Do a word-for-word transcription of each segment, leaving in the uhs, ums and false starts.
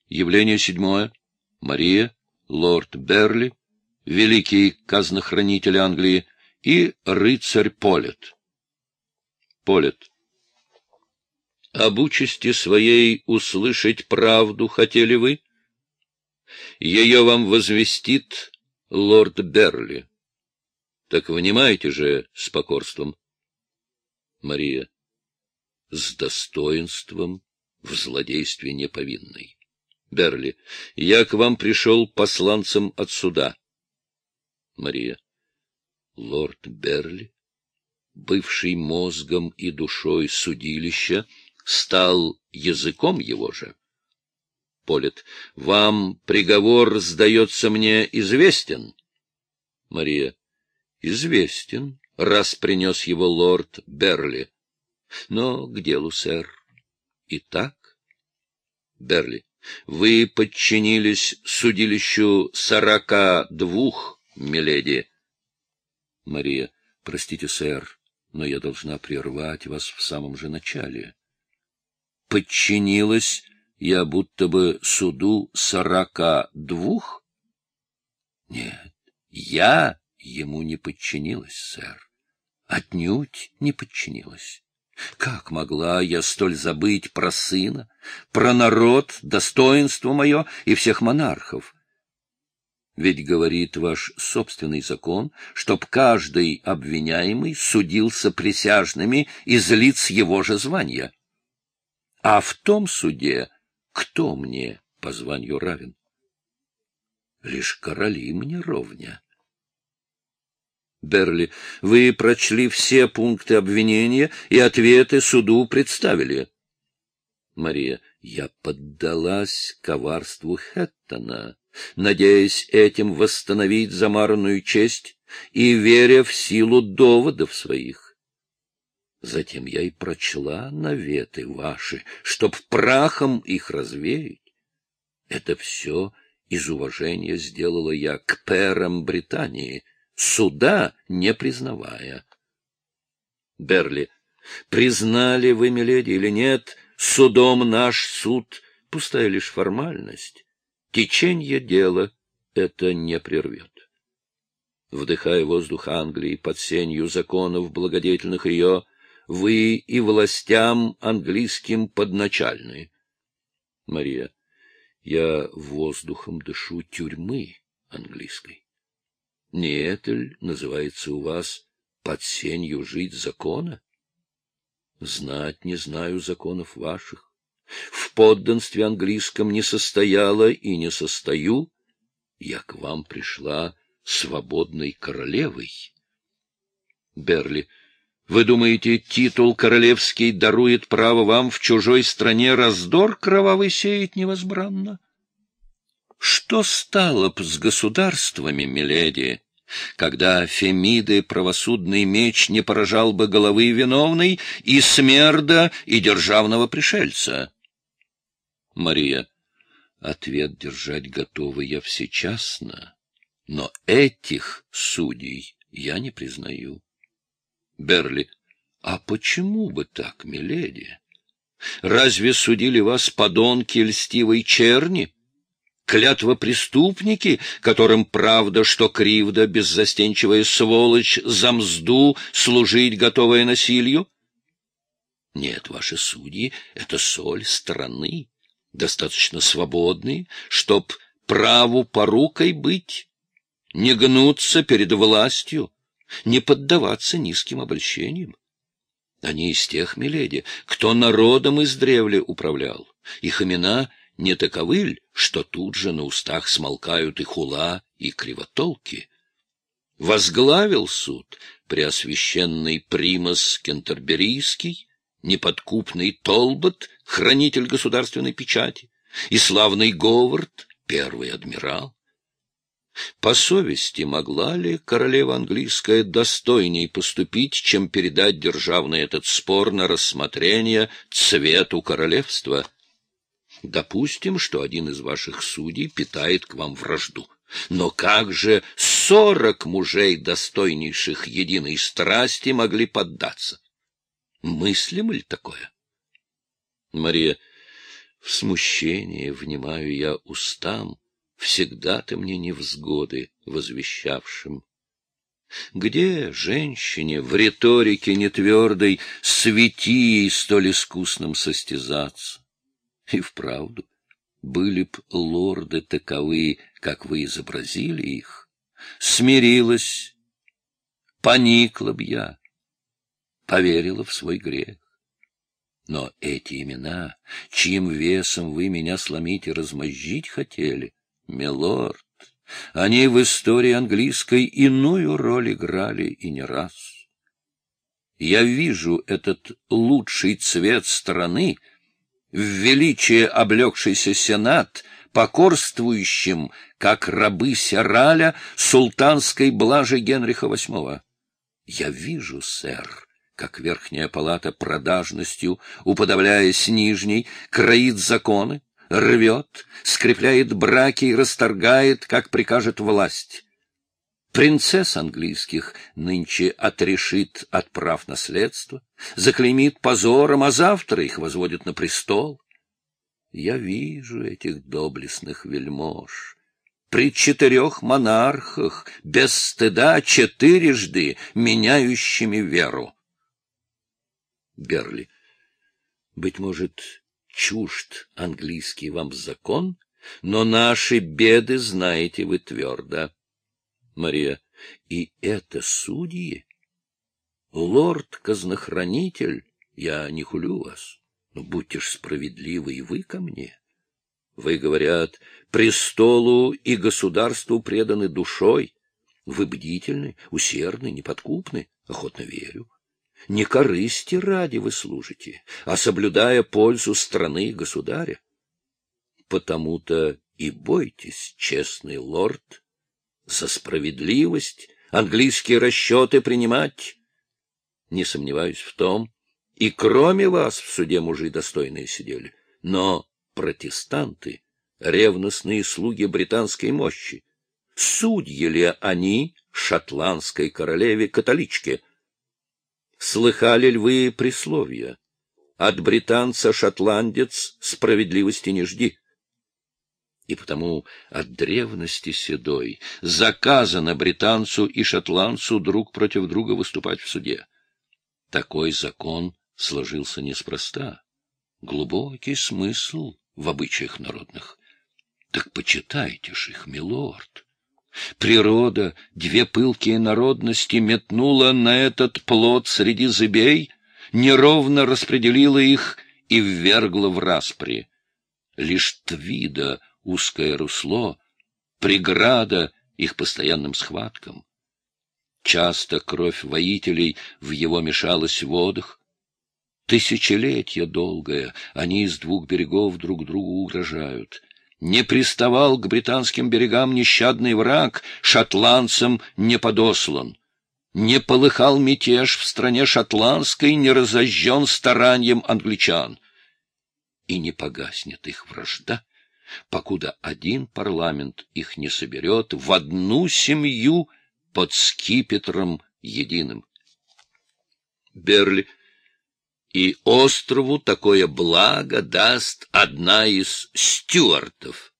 Явление седьмое. Мария, лорд Берли, великий казнохранитель Англии и рыцарь Полет. Полет. Об участи своей услышать правду хотели вы? Ее вам возвестит лорд Берли. Так внимайте же с покорством. Мария. С достоинством в злодействе неповинной. Берли. Я к вам пришел посланцем от суда. Мария. Лорд Берли, бывший мозгом и душой судилища, стал языком его же. Полет. Вам приговор, сдается мне, известен? Мария. Известен, раз принес его лорд Берли. Но к делу, сэр. Итак, Берли, вы подчинились судилищу сорока двух, миледи. Мария. Простите, сэр, но я должна прервать вас в самом же начале. Подчинилась я будто бы суду сорока двух? Нет, я ему не подчинилась, сэр. Отнюдь не подчинилась. Как могла я столь забыть про сына, про народ, достоинство мое и всех монархов? Ведь говорит ваш собственный закон, чтоб каждый обвиняемый судился присяжными из лиц его же звания. А в том суде кто мне по званию равен? Лишь короли мне ровня. Берли, вы прочли все пункты обвинения и ответы суду представили. Мария, я поддалась коварству Хэттона, надеясь этим восстановить замаранную честь и веря в силу доводов своих. Затем я и прочла наветы ваши, чтоб прахом их развеять. Это все из уважения сделала я к пэрам Британии, суда не признавая. Берли, признали вы, миледи, или нет, судом наш суд — пустая лишь формальность. Течение дела это не прервет. Вдыхая воздух Англии под сенью законов благодетельных ее, вы и властям английским подначальны. Мария, я воздухом дышу тюрьмы английской. Не это ль называется у вас под сенью жить закона? Знать не знаю законов ваших. В подданстве английском не состояла и не состою. Я к вам пришла свободной королевой. Берли, вы думаете, титул королевский дарует право вам в чужой стране раздор кровавый сеять невозбранно? Что стало б с государствами, миледи, когда Фемиды правосудный меч не поражал бы головы виновной и смерда, и державного пришельца? Мария, ответ держать готова я всечасно, но этих судей я не признаю. Берли, а почему бы так, миледи? Разве судили вас подонки льстивой черни? Клятвопреступники, которым правда, что кривда, беззастенчивая сволочь, за мзду служить готовая насилию? Нет, ваши судьи — это соль страны, достаточно свободные, чтоб праву порукой быть, не гнуться перед властью, не поддаваться низким обольщениям. Они из тех, миледи, кто народом издревле управлял. Их имена не таковы ль, что тут же на устах смолкают и хула, и кривотолки. Возглавил суд преосвященный примас Кентерберийский, неподкупный Толбот, хранитель государственной печати, и славный Говард, первый адмирал. По совести могла ли королева английская достойней поступить, чем передать державный этот спор на рассмотрение цвету королевства? Допустим, что один из ваших судей питает к вам вражду. Но как же сорок мужей, достойнейших единой страсти, могли поддаться? Мыслимо ли такое? Мария, В смущении внимаю я устам, всегда ты мне невзгоды возвещавшим. Где женщине в риторике нетвердой с Витией столь искусным состязаться? И вправду, были б лорды таковы, как вы изобразили их, смирилась, поникла б я, поверила в свой грех. Но эти имена, чьим весом вы меня сломить и размозжить хотели, милорд, они в истории английской иную роль играли и не раз. Я вижу этот лучший цвет страны, в величие облегшийся сенат, покорствующим, как рабы Сераля, султанской блажи Генриха восьмого. Я вижу, сэр, как верхняя палата продажностью, уподобляясь нижней, кроит законы, рвет, скрепляет браки и расторгает, как прикажет власть. Принцесс английских нынче отрешит от прав наследства, заклеймит позором, а завтра их возводят на престол. Я вижу этих доблестных вельмож. При четырех монархах, без стыда четырежды меняющими веру. Берли. Быть может, чужд английский вам закон, но наши беды знаете вы твердо. Мария. И это судьи? Лорд-казнохранитель, я не хулю вас, но будьте ж справедливы и вы ко мне. Вы, говорят, престолу и государству преданы душой. Вы бдительны, усердны, неподкупны, охотно верю. Не корысти ради вы служите, а соблюдая пользу страны и государя. Потому-то и бойтесь, честный лорд, за справедливость английские расчеты принимать. Не сомневаюсь в том, и кроме вас в суде мужи достойные сидели, но протестанты — ревностные слуги британской мощи. Судьи ли они шотландской королеве-католичке? Слыхали ли вы присловие? От британца шотландец справедливости не жди. И потому от древности седой заказано британцу и шотландцу друг против друга выступать в суде. Такой закон сложился неспроста. Глубокий смысл в обычаях народных. Так почитайте ж их, милорд. Природа две пылкие народности метнула на этот плод среди зыбей, неровно распределила их и ввергла в распри. Лишь Твида узкое русло, преграда их постоянным схваткам. Часто кровь воителей в его мешалась в водах. Тысячелетия долгое они из двух берегов друг другу угрожают. Не приставал к британским берегам нещадный враг, шотландцам не подослан. Не полыхал мятеж в стране шотландской, не разожжен старанием англичан. И не погаснет их вражда, покуда один парламент их не соберет в одну семью под скипетром единым. Берли. И острову такое благо даст одна из стюартов.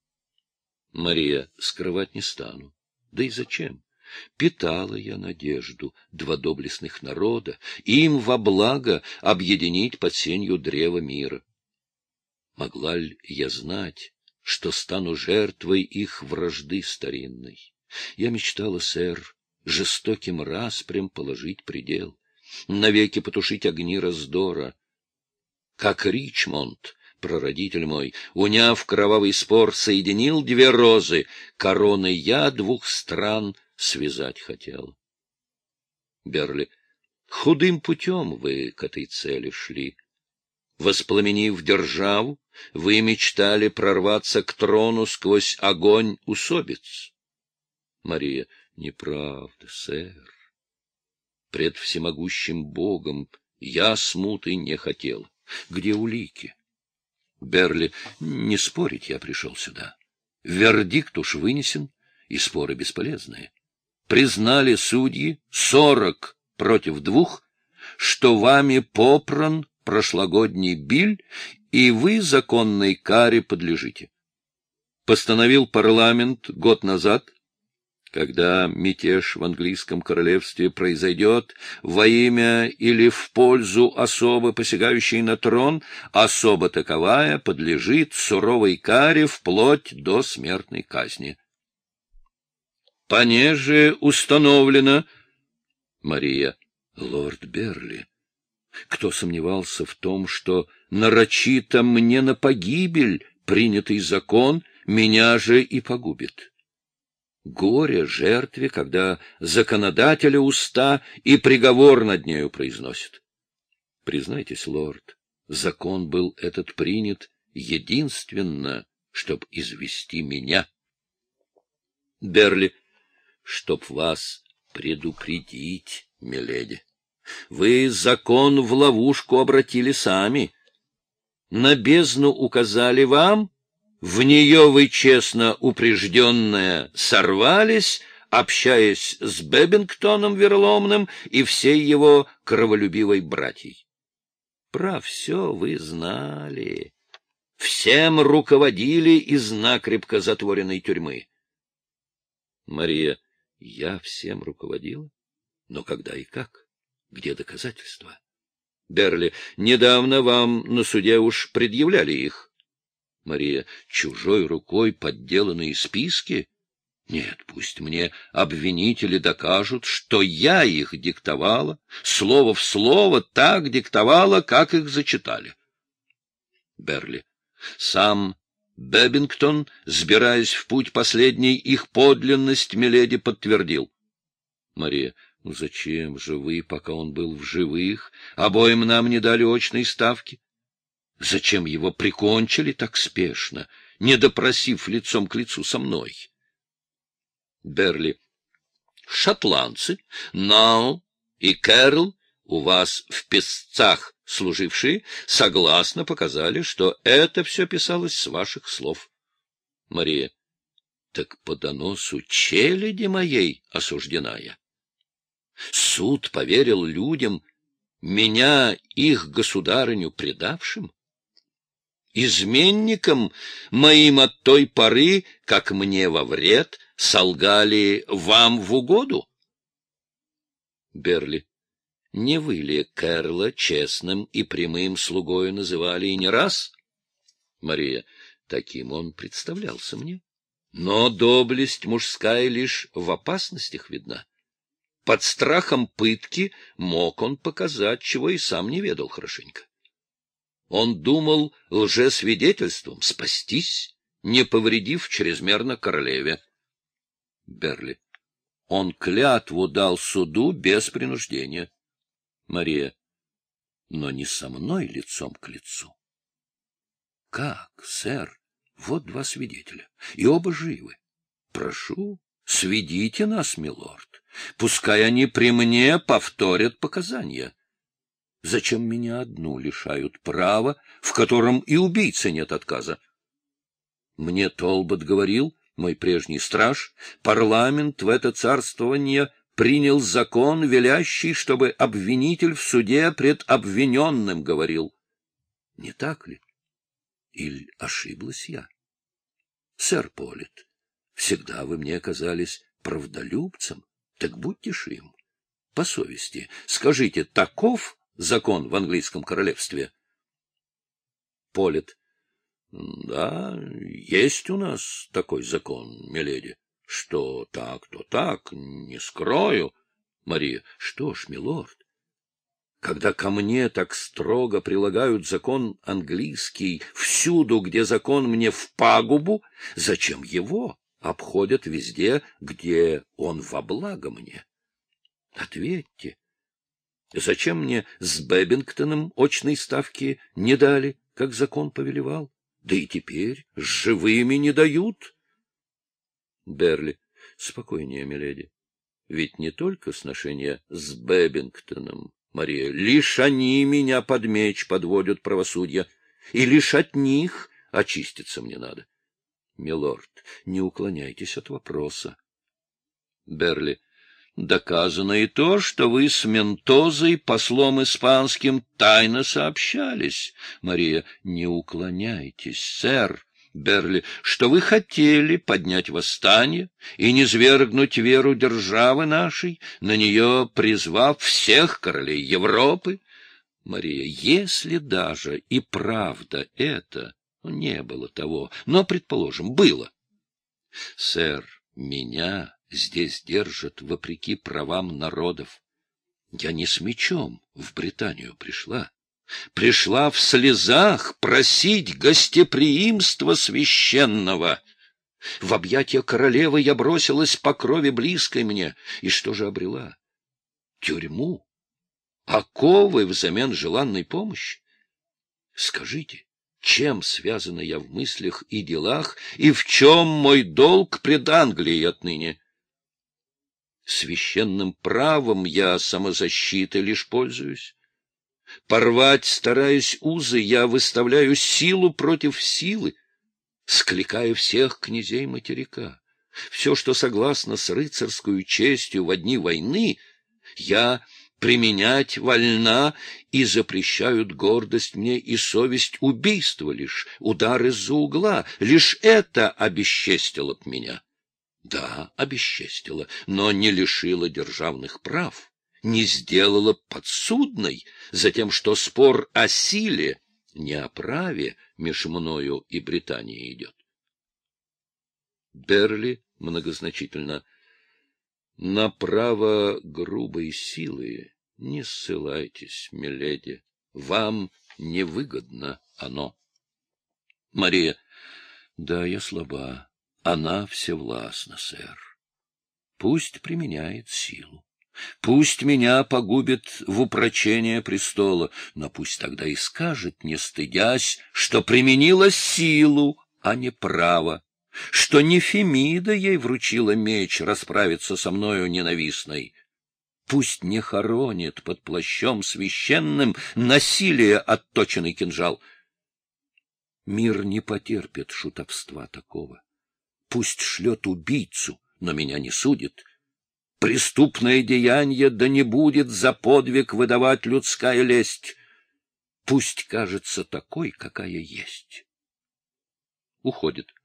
Мария. Скрывать не стану. Да и зачем? Питала я надежду два доблестных народа, им во благо объединить под сенью древа мира. Могла ли я знать, что стану жертвой их вражды старинной? Я мечтала, сэр, жестоким распрям положить предел, навеки потушить огни раздора. Как Ричмонд, прародитель мой, уняв кровавый спор, соединил две розы, короны я двух стран связать хотел. Берли. Худым путем вы к этой цели шли. Воспламенив державу, вы мечтали прорваться к трону сквозь огонь усобиц. Мария. Неправда, сэр. Пред всемогущим Богом я смуты не хотел. Где улики? Берли. Не спорить я пришел сюда. Вердикт уж вынесен, и споры бесполезные. Признали судьи сорок против двух, что вами попран прошлогодний биль, и вы законной каре подлежите. Постановил парламент год назад, когда мятеж в английском королевстве произойдет во имя или в пользу особо посягающей на трон, особо таковая подлежит суровой каре вплоть до смертной казни. Понеже установлено... Мария. Лорд Берли. Кто сомневался в том, что нарочито мне на погибель принятый закон меня же и погубит? Горе жертве, когда законодателя уста и приговор над нею произносит. Признайтесь, лорд, закон был этот принят единственно, чтоб извести меня. Берли, чтоб вас предупредить, миледи. Вы закон в ловушку обратили сами. На бездну указали вам, в нее вы, честно упрежденная, сорвались, общаясь с Бебингтоном вероломным и всей его кроволюбивой братьей. Про все вы знали. Всем руководили из накрепко затворенной тюрьмы. Мария, я всем руководила? Но когда и как? Где доказательства? Берли, недавно вам на суде уж предъявляли их. Мария, чужой рукой подделанные списки? Нет, пусть мне обвинители докажут, что я их диктовала, слово в слово так диктовала, как их зачитали. Берли, сам Бебингтон, сбираясь в путь последний, их подлинность миледи подтвердил. Мария, ну зачем же вы, пока он был в живых, обоим нам не дали очной ставки? Зачем его прикончили так спешно, не допросив лицом к лицу со мной? Берли, шотландцы, Нау и Кэрл, у вас в писцах служившие, согласно показали, что это все писалось с ваших слов. Мария, так по доносу челяди моей осуждена я. Суд поверил людям, меня, их государыню, предавшим, изменникам моим от той поры, как мне во вред, солгали вам в угоду? Берли, не вы ли Кэрла честным и прямым слугою называли и не раз? Мария, таким он представлялся мне. Но доблесть мужская лишь в опасностях видна. Под страхом пытки мог он показать, чего и сам не ведал хорошенько. Он думал лжесвидетельством спастись, не повредив чрезмерно королеве. Берли. Он клятву дал суду без принуждения. Мария. Но не со мной лицом к лицу. Как, сэр? Вот два свидетеля, и оба живы. Прошу, сведите нас, милорд. Пускай они при мне повторят показания. Зачем меня одну лишают права, в котором и убийцы нет отказа? Мне Толбот говорил, мой прежний страж, парламент в это царствование принял закон, велящий, чтобы обвинитель в суде пред обвиненным говорил. Не так ли? Или ошиблась я? Сэр Полит, всегда вы мне казались правдолюбцем, так будьте ж им. По совести, скажите, таков закон в английском королевстве? Полит. Да, есть у нас такой закон, миледи. Что так, то так, не скрою. Мария. Что ж, милорд, когда ко мне так строго прилагают закон английский всюду, где закон мне в пагубу, зачем его обходят везде, где он во благо мне? Ответьте, зачем мне с Бебингтоном очной ставки не дали, как закон повелевал? Да и теперь с живыми не дают. Берли. Спокойнее, миледи. Ведь не только сношение с Бебингтоном, Мария, лишь они меня под меч подводят правосудие, и лишь от них очиститься мне надо. Милорд, не уклоняйтесь от вопроса. Берли. Доказано и то, что вы с Ментозой, послом испанским, тайно сообщались. Мария, не уклоняйтесь, сэр. Берли, что вы хотели поднять восстание и низвергнуть веру державы нашей, на нее призвав всех королей Европы. Мария, если даже и правда это, не было того, но, предположим, было. Сэр, меня здесь держат вопреки правам народов. Я не с мечом в Британию пришла. Пришла в слезах просить гостеприимства священного. В объятия королевы я бросилась по крови близкой мне. И что же обрела? Тюрьму? Оковы взамен желанной помощи? Скажите, чем связана я в мыслях и делах, и в чем мой долг пред Англией отныне? Священным правом я самозащитой лишь пользуюсь. Порвать, стараясь узы, я выставляю силу против силы, скликая всех князей материка. Все, что согласно с рыцарскую честью во дни войны, я применять вольна, и запрещают гордость мне и совесть убийства лишь, удар из-за угла. Лишь это обесчестило б меня. Да, обесчестило, но не лишило державных прав, не сделала подсудной за тем, что спор о силе, не о праве меж мною и Британией идет. Берли многозначительно. На право грубой силы не ссылайтесь, миледи, вам невыгодно оно. Мария. Да, я слаба, она всевластна, сэр. Пусть применяет силу. Пусть меня погубит в упрочение престола, но пусть тогда и скажет, не стыдясь, что применила силу, а не право, что не Фемида ей вручила меч расправиться со мною ненавистной. Пусть не хоронит под плащом священным насилие отточенный кинжал. Мир не потерпит шутовства такого. Пусть шлет убийцу, но меня не судит. Преступное деяние да не будет за подвиг выдавать людская лесть. Пусть кажется такой, какая есть. Уходит.